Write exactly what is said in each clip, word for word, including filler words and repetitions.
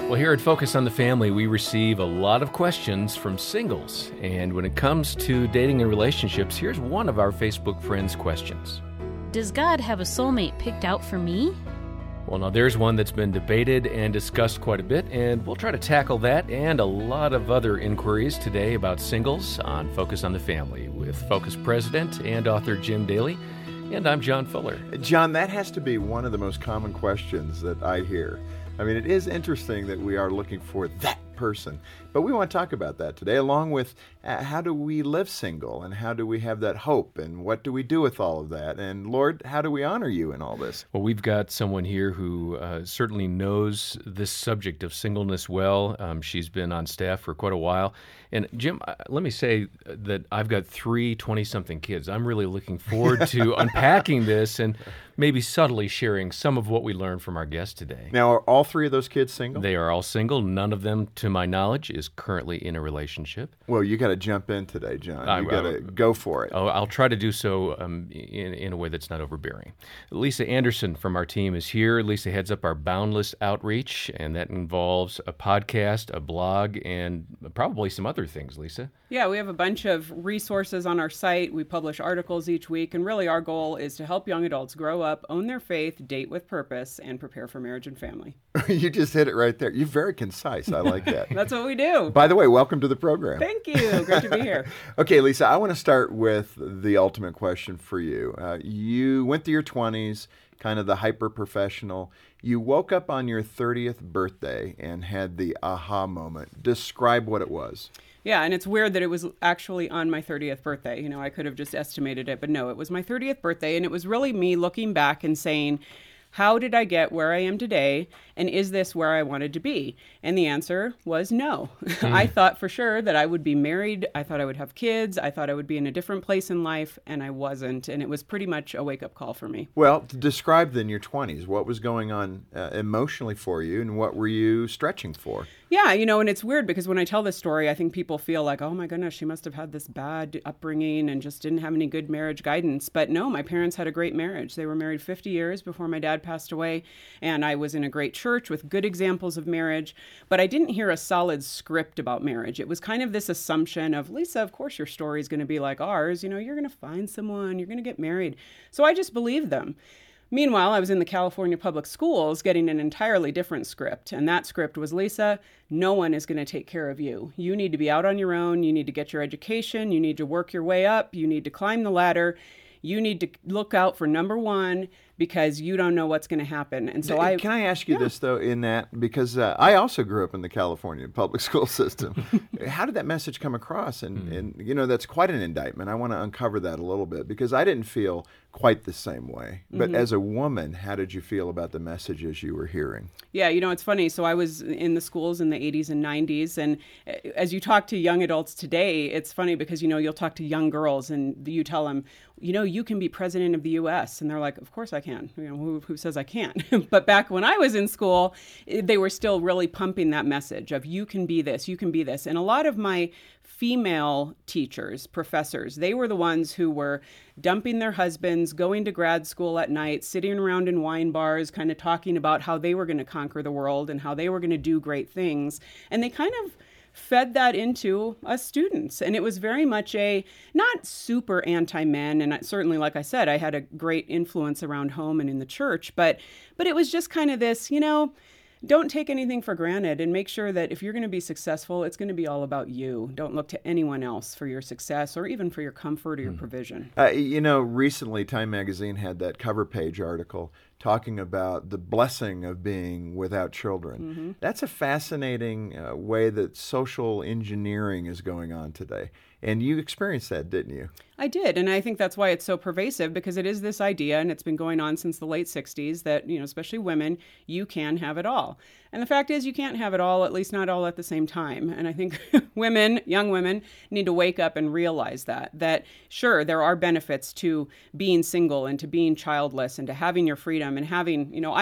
Well, here at Focus on the Family, we receive a lot of questions from singles. And when it comes to dating and relationships, here's one of our Facebook friends' questions. Does God have a soulmate picked out for me? Well, now there's one that's been debated and discussed quite a bit, and we'll try to tackle that and a lot of other inquiries today about singles on Focus on the Family with Focus President and author Jim Daly. And I'm John Fuller. John, that has to be one of the most common questions that I hear. I mean, it is interesting that we are looking for that person, but we want to talk about that today, along with uh, how do we live single and how do we have that hope and what do we do with all of that? And Lord, how do we honor you in all this? Well, we've got someone here who uh, certainly knows this subject of singleness well. Um, she's been on staff for quite a while. And Jim, uh, let me say that I've got three twenty-something kids. I'm really looking forward to unpacking this and maybe subtly sharing some of what we learned from our guest today. Now, are all three of those kids single? They are all single. None of them, to my knowledge, is currently in a relationship. Well, you got to jump in today, John. I- You got to I- go for it. Oh, I'll try to do so um, in, in a way that's not overbearing. Lisa Anderson from our team is here. Lisa heads up our Boundless Outreach, and that involves a podcast, a blog, and probably some other things, Lisa. Yeah, we have a bunch of resources on our site. We publish articles each week, and really our goal is to help young adults grow up, own their faith, date with purpose, and prepare for marriage and family. You just hit it right there. You're very concise. I like that. That's what we do. By the way, welcome to the program. Thank you. Great to be here. Okay, Lisa, I want to start with the ultimate question for you. Uh, you went through your twenties, kind of the hyper-professional. You woke up on your thirtieth birthday and had the aha moment. Describe what it was. Yeah, and it's weird that it was actually on my thirtieth birthday. You know, I could have just estimated it, but no, it was my thirtieth birthday, and it was really me looking back and saying, how did I get where I am today, and is this where I wanted to be? And the answer was no. Mm. I thought for sure that I would be married. I thought I would have kids. I thought I would be in a different place in life, and I wasn't. And it was pretty much a wake-up call for me. Well, to describe then your twenties, what was going on uh, emotionally for you, and what were you stretching for? Yeah, you know, and it's weird because when I tell this story, I think people feel like, oh my goodness, she must have had this bad upbringing and just didn't have any good marriage guidance. But no, my parents had a great marriage. They were married fifty years before my dad passed away, and I was in a great church with good examples of marriage. But I didn't hear a solid script about marriage. It was kind of this assumption of, Lisa, of course your story is going to be like ours. You know, you're going to find someone, you're going to get married. So I just believed them. Meanwhile, I was in the California public schools getting an entirely different script. And that script was, Lisa, no one is going to take care of you. You need to be out on your own. You need to get your education. You need to work your way up. You need to climb the ladder. You need to look out for number one because you don't know what's going to happen. And so I... Can I ask you yeah. this, though, in that, because uh, I also grew up in the California public school system. How did that message come across? And, mm. and, you know, that's quite an indictment. I want to uncover that a little bit because I didn't feel quite the same way. But mm-hmm. as a woman, how did you feel about the messages you were hearing? Yeah, you know, it's funny. So I was in the schools in the eighties and nineties. And as you talk to young adults today, it's funny because, you know, you'll talk to young girls and you tell them, you know, you can be president of the U S And they're like, of course I can. You know, who, who says I can't? But back when I was in school, they were still really pumping that message of you can be this, you can be this. And a lot of my female teachers, professors, they were the ones who were dumping their husbands, going to grad school at night, sitting around in wine bars, kind of talking about how they were going to conquer the world and how they were going to do great things. And they kind of fed that into us students. And it was very much a, not super anti-men. And I, certainly, like I said, I had a great influence around home and in the church, but, but it was just kind of this, you know, don't take anything for granted and make sure that if you're going to be successful, it's going to be all about you. Don't look to anyone else for your success or even for your comfort or your mm. provision. Uh, you know, recently Time Magazine had that cover page article talking about the blessing of being without children. Mm-hmm. That's a fascinating uh, way that social engineering is going on today. And you experienced that, didn't you? I did. And I think that's why it's so pervasive, because it is this idea, and it's been going on since the late sixties, that, you know, especially women, you can have it all. And the fact is you can't have it all, at least not all at the same time. And I think women, young women, need to wake up and realize that, that sure, there are benefits to being single and to being childless and to having your freedom and having, you know, I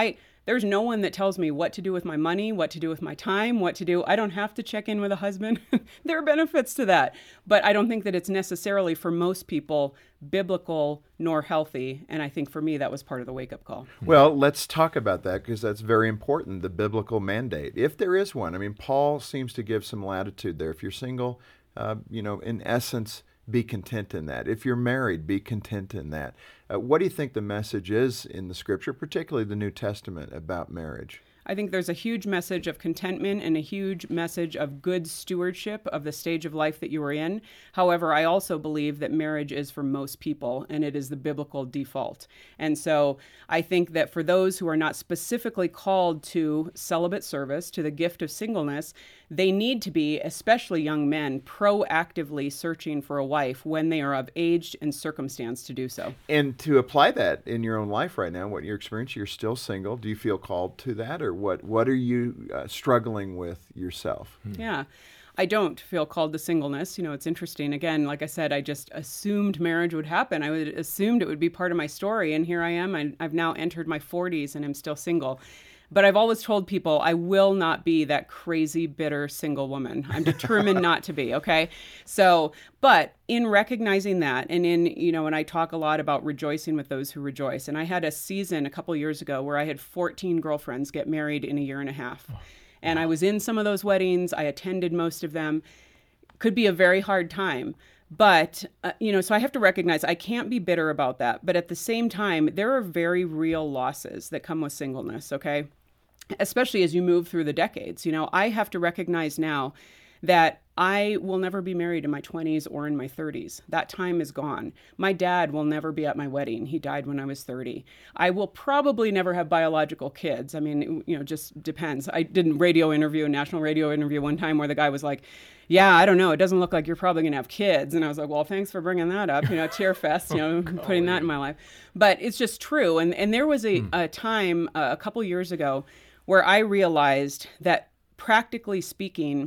There's no one that tells me what to do with my money, what to do with my time, what to do. I don't have to check in with a husband. There are benefits to that. But I don't think that it's necessarily for most people biblical nor healthy. And I think for me, that was part of the wake-up call. Well, let's talk about that because that's very important, the biblical mandate. If there is one, I mean, Paul seems to give some latitude there. If you're single, uh, you know, in essence, be content in that. If you're married, be content in that. Uh, what do you think the message is in the Scripture, particularly the New Testament, about marriage? I think there's a huge message of contentment and a huge message of good stewardship of the stage of life that you are in. However, I also believe that marriage is for most people, and it is the biblical default. And so I think that for those who are not specifically called to celibate service, to the gift of singleness, they need to be, especially young men, proactively searching for a wife when they are of age and circumstance to do so. And to apply that in your own life right now, what your experience, you're still single. Do you feel called to that, or what? What are you uh, struggling with yourself? Hmm. Yeah. I don't feel called to singleness. You know, it's interesting. Again, like I said, I just assumed marriage would happen. I would assumed it would be part of my story. And here I am. I, I've now entered my forties and I'm still single. But I've always told people I will not be that crazy, bitter single woman. I'm determined not to be, okay? So, but in recognizing that, and in, you know, and I talk a lot about rejoicing with those who rejoice. And I had a season a couple years ago where I had fourteen girlfriends get married in a year and a half. Oh. And I was in some of those weddings. I attended most of them. Could be a very hard time. But, uh, you know, so I have to recognize I can't be bitter about that. But at the same time, there are very real losses that come with singleness, okay? Especially as you move through the decades. You know, I have to recognize now that I will never be married in my twenties or in my thirties. That time is gone. My dad will never be at my wedding. He died when I was thirty. I will probably never have biological kids. I mean, you know, just depends. I did a radio interview, a national radio interview one time where the guy was like, yeah, I don't know. It doesn't look like you're probably going to have kids. And I was like, well, thanks for bringing that up. You know, cheer fest, you know, putting that in my life. But it's just true. And and there was a, hmm. a time uh, a couple years ago where I realized that practically speaking,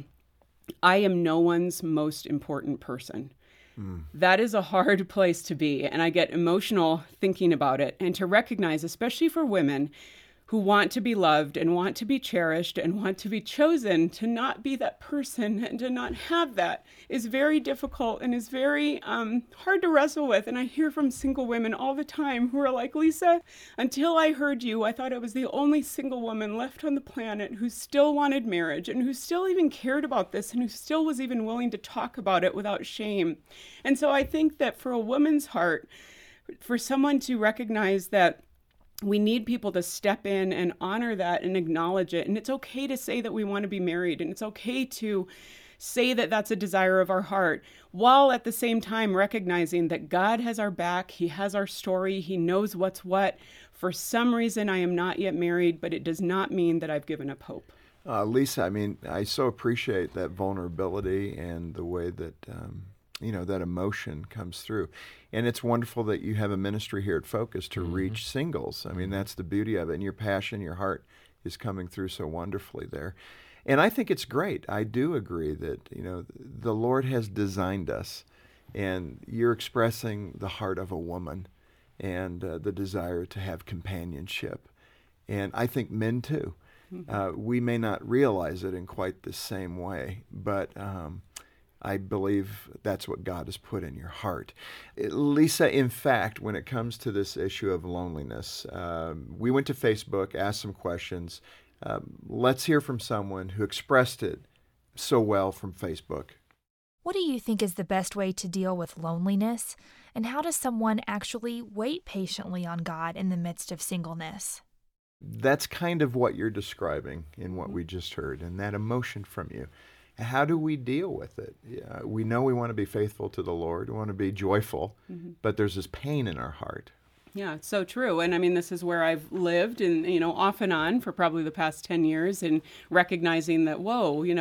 I am no one's most important person. Mm. That is a hard place to be. And I get emotional thinking about it. And to recognize, especially for women who want to be loved and want to be cherished and want to be chosen, to not be that person and to not have that is very difficult and is very um, hard to wrestle with. And I hear from single women all the time who are like, Lisa, until I heard you, I thought I was the only single woman left on the planet who still wanted marriage and who still even cared about this and who still was even willing to talk about it without shame. And so I think that for a woman's heart, for someone to recognize that we need people to step in and honor that and acknowledge it. And it's okay to say that we want to be married. And it's okay to say that that's a desire of our heart, while at the same time recognizing that God has our back. He has our story. He knows what's what. For some reason, I am not yet married, but it does not mean that I've given up hope. Uh, Lisa, I mean, I so appreciate that vulnerability and the way that, um, you know, that emotion comes through. And it's wonderful that you have a ministry here at Focus to mm-hmm. reach singles. I mean, that's the beauty of it. And your passion, your heart is coming through so wonderfully there. And I think it's great. I do agree that, you know, the Lord has designed us. And you're expressing the heart of a woman and uh, the desire to have companionship. And I think men too. Mm-hmm. Uh, we may not realize it in quite the same way, but um, I believe that's what God has put in your heart. Lisa, in fact, when it comes to this issue of loneliness, um, we went to Facebook, asked some questions. Um, let's hear from someone who expressed it so well from Facebook. What do you think is the best way to deal with loneliness? And how does someone actually wait patiently on God in the midst of singleness? That's kind of what you're describing in what we just heard, and that emotion from you. How do we deal with it? Yeah, we know we want to be faithful to the Lord. We want to be joyful, mm-hmm. but there's this pain in our heart. Yeah, it's so true. And I mean, this is where I've lived and, you know, off and on for probably the past ten years, and recognizing that, whoa, you know,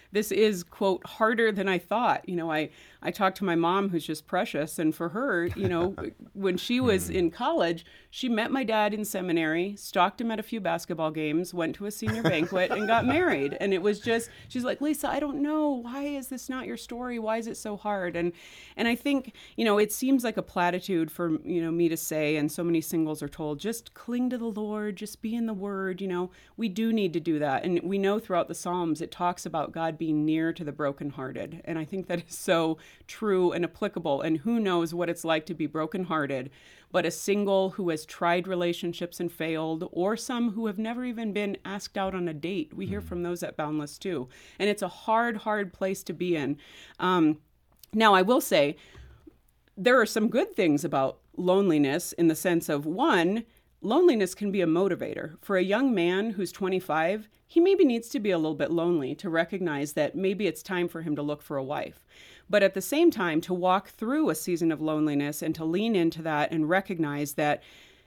this is, quote, harder than I thought. You know, I, I talked to my mom, who's just precious. And for her, you know, when she was in college, she met my dad in seminary, stalked him at a few basketball games, went to a senior banquet, and got married. And it was just, she's like, Lisa, I don't know. Why is this not your story? Why is it so hard? And and I think, you know, it seems like a platitude for, you know, me to say, and so many singles are told, just cling to the Lord, just be in the Word. You know, we do need to do that. And we know throughout the Psalms, it talks about God being near to the brokenhearted. And I think that is so true and applicable. And who knows what it's like to be brokenhearted, but a single who has tried relationships and failed, or some who have never even been asked out on a date. We hear from those at Boundless too. And it's a hard, hard place to be in. Um, now, I will say, there are some good things about loneliness in the sense of, one, loneliness can be a motivator. For a young man who's twenty-five, he maybe needs to be a little bit lonely to recognize that maybe it's time for him to look for a wife. But at the same time, to walk through a season of loneliness and to lean into that and recognize that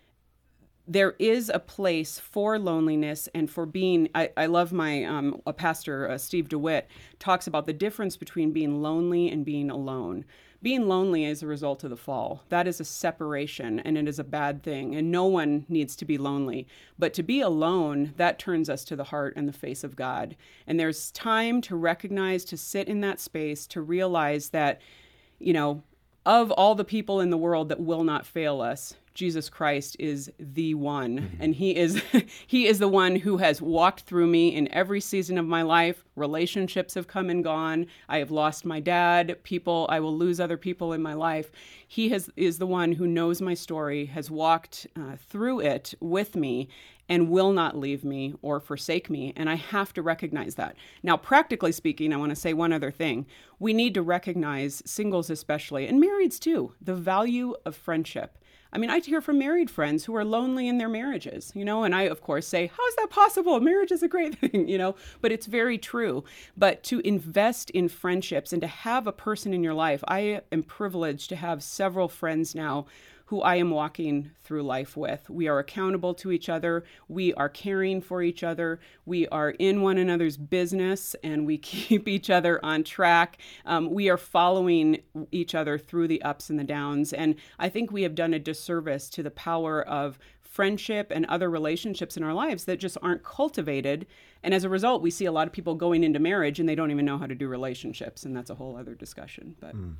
there is a place for loneliness and for being, I, I love my, um, a pastor, uh, Steve DeWitt, talks about the difference between being lonely and being alone. Being lonely is a result of the fall. That is a separation, and it is a bad thing, and no one needs to be lonely. But to be alone, that turns us to the heart and the face of God. And there's time to recognize, to sit in that space, to realize that, you know, of all the people in the world that will not fail us, Jesus Christ is the one, mm-hmm. and he is he is the one who has walked through me in every season of my life. Relationships have come and gone. I have lost my dad. People, I will lose other people in my life. He has is the one who knows my story, has walked uh, through it with me, and will not leave me or forsake me. And I have to recognize that. Now, practically speaking, I want to say one other thing. We need to recognize, singles especially, and marrieds too, the value of friendship. I mean, I hear from married friends who are lonely in their marriages, you know, and I, of course, say, how is that possible? Marriage is a great thing, you know, but it's very true. But to invest in friendships and to have a person in your life, I am privileged to have several friends now who I am walking through life with. We are accountable to each other. We are caring for each other. We are in one another's business, and we keep each other on track. Um, we are following each other through the ups and the downs. And I think we have done a disservice to the power of friendship and other relationships in our lives that just aren't cultivated. And as a result, we see a lot of people going into marriage and they don't even know how to do relationships. And that's a whole other discussion. But. Mm.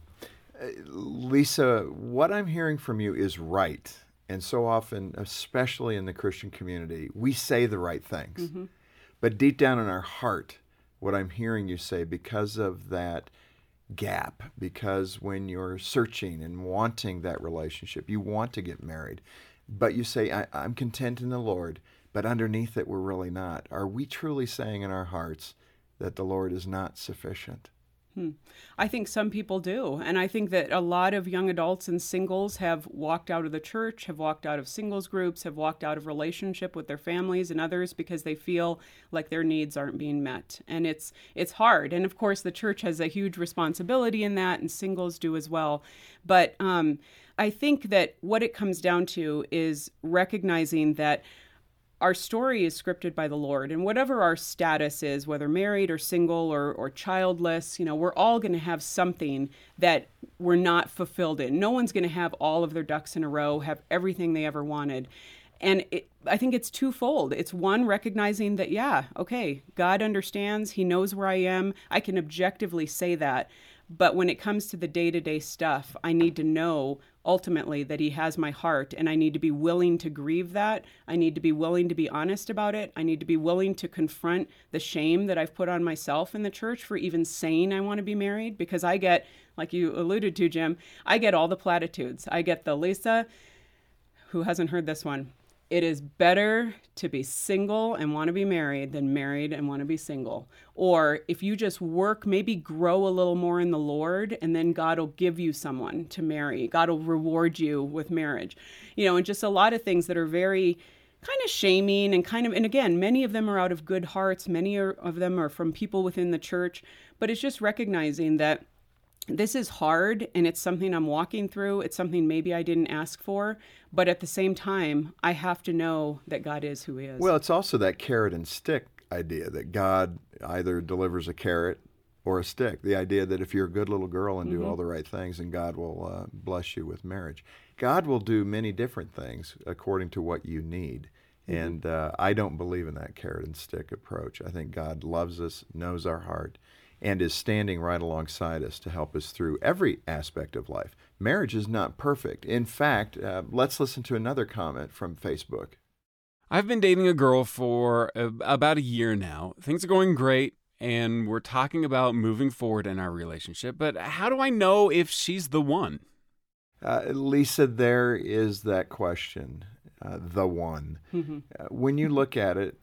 Lisa, what I'm hearing from you is right. And so often, especially in the Christian community, we say the right things. Mm-hmm. But deep down in our heart, what I'm hearing you say, because of that gap, because when you're searching and wanting that relationship, you want to get married, but you say, I, I'm content in the Lord, but underneath it, we're really not. Are we truly saying in our hearts that the Lord is not sufficient? Hmm. I think some people do. And I think that a lot of young adults and singles have walked out of the church, have walked out of singles groups, have walked out of relationship with their families and others because they feel like their needs aren't being met. And it's it's hard. And of course, the church has a huge responsibility in that, and singles do as well. But um, I think that what it comes down to is recognizing that our story is scripted by the Lord, and whatever our status is, whether married or single or, or childless, you know, we're all going to have something that we're not fulfilled in. No one's going to have all of their ducks in a row, have everything they ever wanted. And it, I think it's twofold. It's one, recognizing that, yeah, okay, God understands. He knows where I am. I can objectively say that. But when it comes to the day-to-day stuff, I need to know ultimately that he has my heart, and I need to be willing to grieve that. I need to be willing to be honest about it. I need to be willing to confront the shame that I've put on myself in the church for even saying I want to be married, because I get, like you alluded to, Jim, I get all the platitudes. I get the, Lisa, who hasn't heard this one? It is better to be single and want to be married than married and want to be single. Or if you just work, maybe grow a little more in the Lord, and then God will give you someone to marry. God will reward you with marriage. You know, and just a lot of things that are very kind of shaming and kind of, and again, many of them are out of good hearts. Many are, of them are from people within the church. But it's just recognizing that this is hard, and it's something I'm walking through. It's something maybe I didn't ask for, but at the same time, I have to know that God is who he is. Well, it's also that carrot and stick idea that God either delivers a carrot or a stick. The idea that if you're a good little girl and do Mm-hmm. all the right things, and God will uh, bless you with marriage. God will do many different things according to what you need. Mm-hmm. And uh, I don't believe in that carrot and stick approach. I think God loves us, knows our heart, and is standing right alongside us to help us through every aspect of life. Marriage is not perfect. In fact, uh, let's listen to another comment from Facebook. I've been dating a girl for uh, about a year now. Things are going great, and we're talking about moving forward in our relationship. But how do I know if she's the one? Uh, Lisa, there is that question, uh, the one. Mm-hmm. Uh, when you look at it,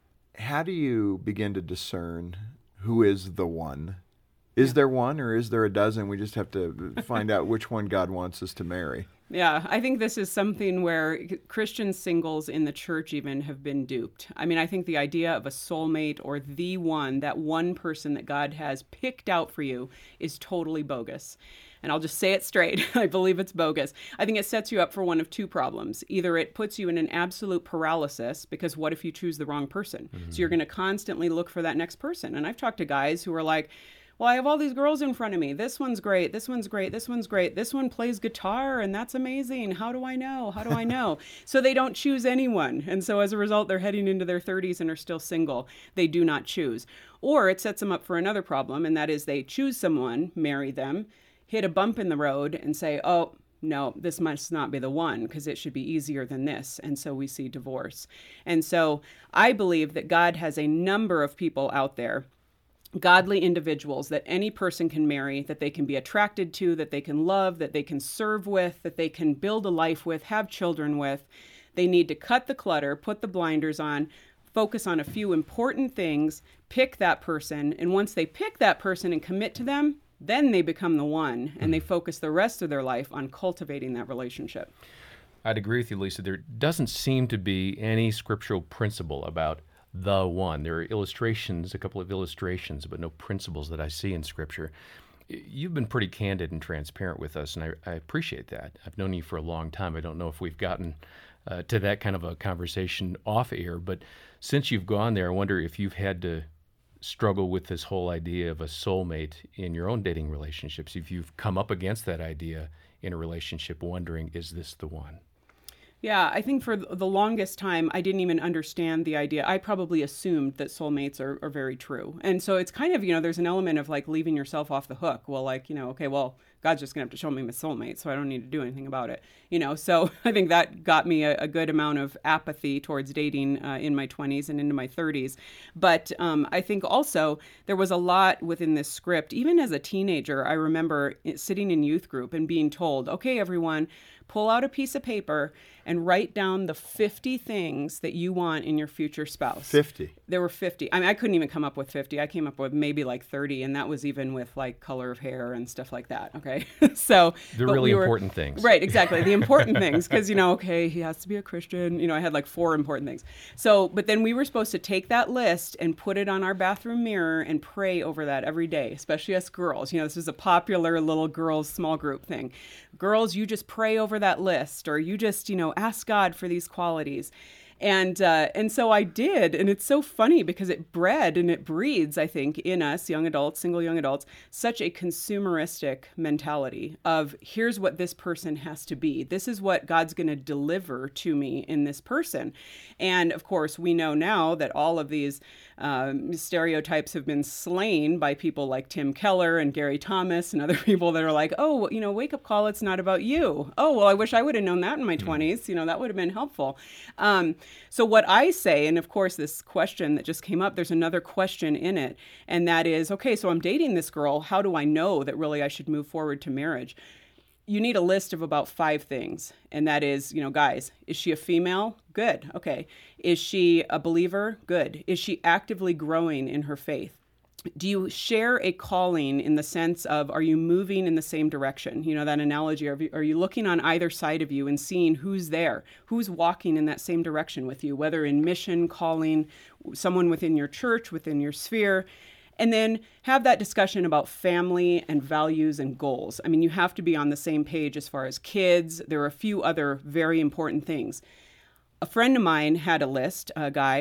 how do you begin to discern who is the one? Is there one, or is there a dozen? We just have to find out which one God wants us to marry. Yeah, I think this is something where Christian singles in the church even have been duped. I mean, I think the idea of a soulmate or the one, that one person that God has picked out for you, is totally bogus. And I'll just say it straight. I believe it's bogus. I think it sets you up for one of two problems. Either it puts you in an absolute paralysis, because what if you choose the wrong person? Mm-hmm. So you're going to constantly look for that next person. And I've talked to guys who are like, well, I have all these girls in front of me. This one's great. This one's great. This one's great. This one plays guitar, and that's amazing. How do I know? How do I know? So they don't choose anyone. And so as a result, they're heading into their thirties and are still single. They do not choose. Or it sets them up for another problem, and that is they choose someone, marry them, hit a bump in the road, and say, oh, no, this must not be the one, because it should be easier than this. And so we see divorce. And so I believe that God has a number of people out there, godly individuals that any person can marry, that they can be attracted to, that they can love, that they can serve with, that they can build a life with, have children with. They need to cut the clutter, put the blinders on, focus on a few important things, pick that person. And once they pick that person and commit to them, then they become the one, and they focus the rest of their life on cultivating that relationship. I'd agree with you, Lisa. There doesn't seem to be any scriptural principle about the one. There are illustrations, a couple of illustrations, but no principles that I see in Scripture. You've been pretty candid and transparent with us, and I, I appreciate that. I've known you for a long time. I don't know if we've gotten uh, to that kind of a conversation off air, but since you've gone there, I wonder if you've had to struggle with this whole idea of a soulmate in your own dating relationships, if you've come up against that idea in a relationship, wondering, is this the one? Yeah, I think for the longest time, I didn't even understand the idea. I probably assumed that soulmates are, are very true. And so it's kind of, you know, there's an element of like leaving yourself off the hook. Well, like, you know, okay, well, God's just going to have to show me my soulmate, so I don't need to do anything about it. You know, so I think that got me a, a good amount of apathy towards dating uh, in my twenties and into my thirties. But um, I think also there was a lot within this script. Even as a teenager, I remember sitting in youth group and being told, okay, everyone, pull out a piece of paper and write down the fifty things that you want in your future spouse. fifty. There were fifty. I mean, I couldn't even come up with fifty. I came up with maybe like thirty, and that was even with like color of hair and stuff like that. Okay. so the but really we were, important things. Right, exactly. The important things. Because, you know, okay, he has to be a Christian. You know, I had like four important things. So, but then we were supposed to take that list and put it on our bathroom mirror and pray over that every day, especially us girls. You know, this is a popular little girls' small group thing. Girls, you just pray over that list, or you just, you know, ask God for these qualities. And uh, and so I did. And it's so funny because it bred and it breeds, I think, in us, young adults, single young adults, such a consumeristic mentality of here's what this person has to be. This is what God's going to deliver to me in this person. And of course, we know now that all of these um, stereotypes have been slain by people like Tim Keller and Gary Thomas and other people that are like, oh, you know, wake up call, it's not about you. Oh, well, I wish I would have known that in my twenties. You know, that would have been helpful. Um, So what I say, and of course this question that just came up, there's another question in it, and that is, okay, so I'm dating this girl. How do I know that really I should move forward to marriage? You need a list of about five things, and that is, you know, guys, is she a female? Good. Okay. Is she a believer? Good. Is she actively growing in her faith? Do you share a calling in the sense of, are you moving in the same direction? You know, that analogy, are you, are you looking on either side of you and seeing who's there, who's walking in that same direction with you, whether in mission, calling, someone within your church, within your sphere, and then have that discussion about family and values and goals. I mean, you have to be on the same page as far as kids. There are a few other very important things. A friend of mine had a list, a guy,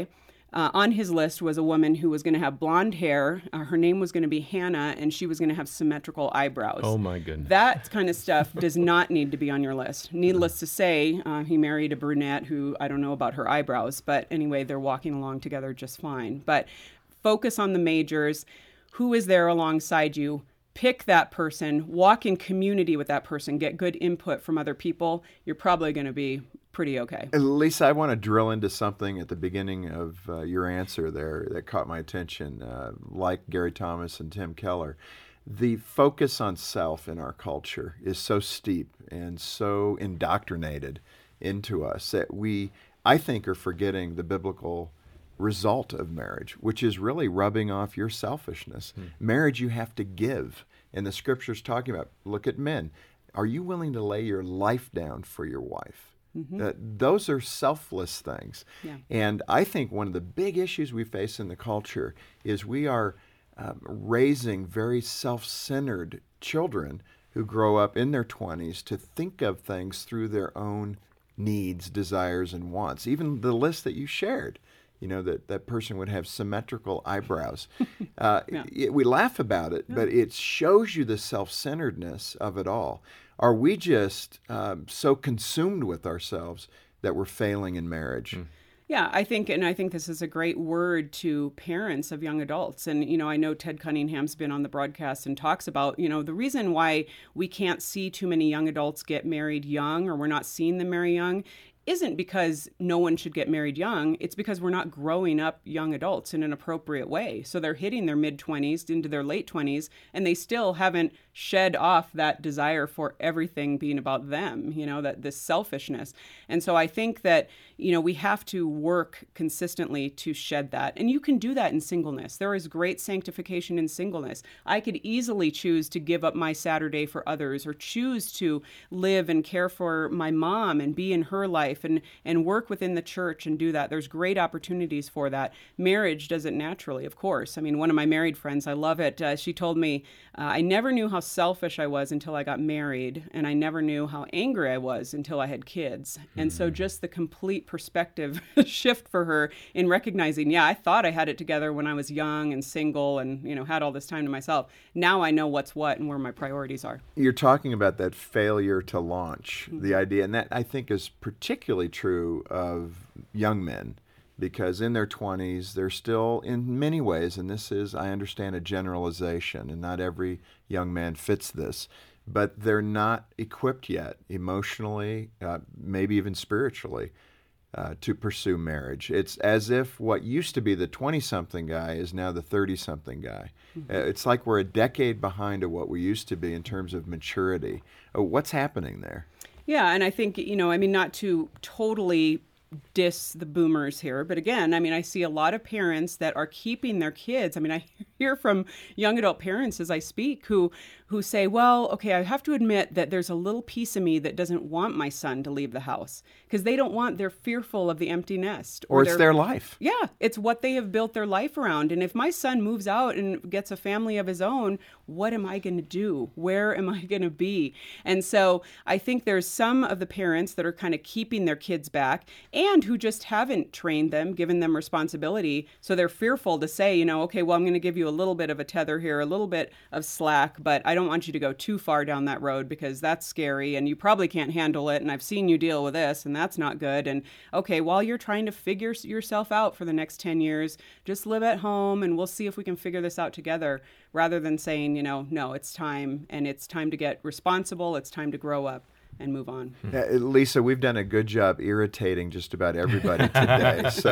Uh, on his list was a woman who was going to have blonde hair. Uh, her name was going to be Hannah, and she was going to have symmetrical eyebrows. Oh, my goodness. That kind of stuff does not need to be on your list. Needless to say, uh, he married a brunette who, I don't know about her eyebrows, but anyway, they're walking along together just fine. But focus on the majors. Who is there alongside you? Pick that person, walk in community with that person, get good input from other people. You're probably going to be pretty okay. Lisa, I want to drill into something at the beginning of uh, your answer there that caught my attention, uh, like Gary Thomas and Tim Keller. The focus on self in our culture is so steep and so indoctrinated into us that we, I think, are forgetting the biblical result of marriage, which is really rubbing off your selfishness. Hmm. Marriage you have to give. And the scripture's talking about, look at men. Are you willing to lay your life down for your wife? Mm-hmm. Uh, those are selfless things. Yeah. And I think one of the big issues we face in the culture is we are um, raising very self-centered children who grow up in their twenties to think of things through their own needs, desires, and wants. Even the list that you shared. You know, that that person would have symmetrical eyebrows. Uh, yeah. it, we laugh about it, yeah. but it shows you the self-centeredness of it all. Are we just um, so consumed with ourselves that we're failing in marriage? Mm. Yeah, I think, and I think this is a great word to parents of young adults. And, you know, I know Ted Cunningham's been on the broadcast and talks about, you know, the reason why we can't see too many young adults get married young, or we're not seeing them marry young, isn't because no one should get married young. It's because we're not growing up young adults in an appropriate way. So they're hitting their mid-twenties into their late twenties, and they still haven't shed off that desire for everything being about them, you know, that this selfishness. And so I think that, you know, we have to work consistently to shed that. And you can do that in singleness. There is great sanctification in singleness. I could easily choose to give up my Saturday for others, or choose to live and care for my mom and be in her life and, and work within the church and do that. There's great opportunities for that. Marriage does it naturally, of course. I mean, one of my married friends, I love it. Uh, she told me, uh, I never knew how selfish I was until I got married, and I never knew how angry I was until I had kids. Mm-hmm. And so just the complete perspective shift for her in recognizing, yeah, I thought I had it together when I was young and single and, you know, had all this time to myself. Now I know what's what and where my priorities are. You're talking about that failure to launch, mm-hmm. the idea, and that I think is particularly true of young men, because in their twenties, they're still, in many ways, and this is, I understand, a generalization, and not every young man fits this, but they're not equipped yet emotionally, uh, maybe even spiritually, uh, to pursue marriage. It's as if what used to be the twenty-something guy is now the thirty-something guy. Mm-hmm. Uh, it's like we're a decade behind of what we used to be in terms of maturity. Uh, what's happening there? Yeah, and I think, you know, I mean, not to totally diss the boomers here, but again, I mean, I see a lot of parents that are keeping their kids. I mean, I hear from young adult parents as I speak who who say, well, okay, I have to admit that there's a little piece of me that doesn't want my son to leave the house, because they don't want, they're fearful of the empty nest. Or, or it's their life. Yeah, it's what they have built their life around. And if my son moves out and gets a family of his own, what am I going to do? Where am I going to be? And so I think there's some of the parents that are kind of keeping their kids back, and who just haven't trained them, given them responsibility. So they're fearful to say, you know, okay, well, I'm going to give you a little bit of a tether here, a little bit of slack, but I don't want you to go too far down that road because that's scary and you probably can't handle it. And I've seen you deal with this and that's not good. And okay, while you're trying to figure yourself out for the next ten years, just live at home and we'll see if we can figure this out together, rather than saying, you know, no, it's time, and it's time to get responsible. It's time to grow up and move on. Uh, Lisa, we've done a good job irritating just about everybody today. So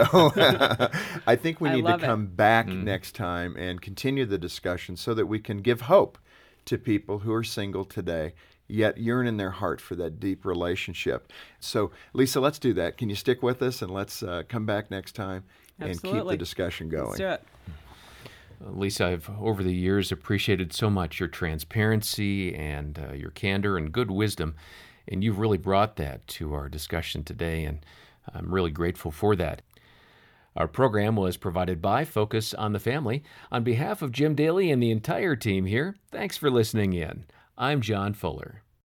I think we need to come it. back mm. next time and continue the discussion so that we can give hope to people who are single today, yet yearn in their heart for that deep relationship. So, Lisa, let's do that. Can you stick with us, and let's uh, come back next time Absolutely. and keep the discussion going. Let's do it. Lisa, I've over the years appreciated so much your transparency and uh, your candor and good wisdom. And you've really brought that to our discussion today, and I'm really grateful for that. Our program was provided by Focus on the Family. On behalf of Jim Daly and the entire team here, thanks for listening in. I'm John Fuller.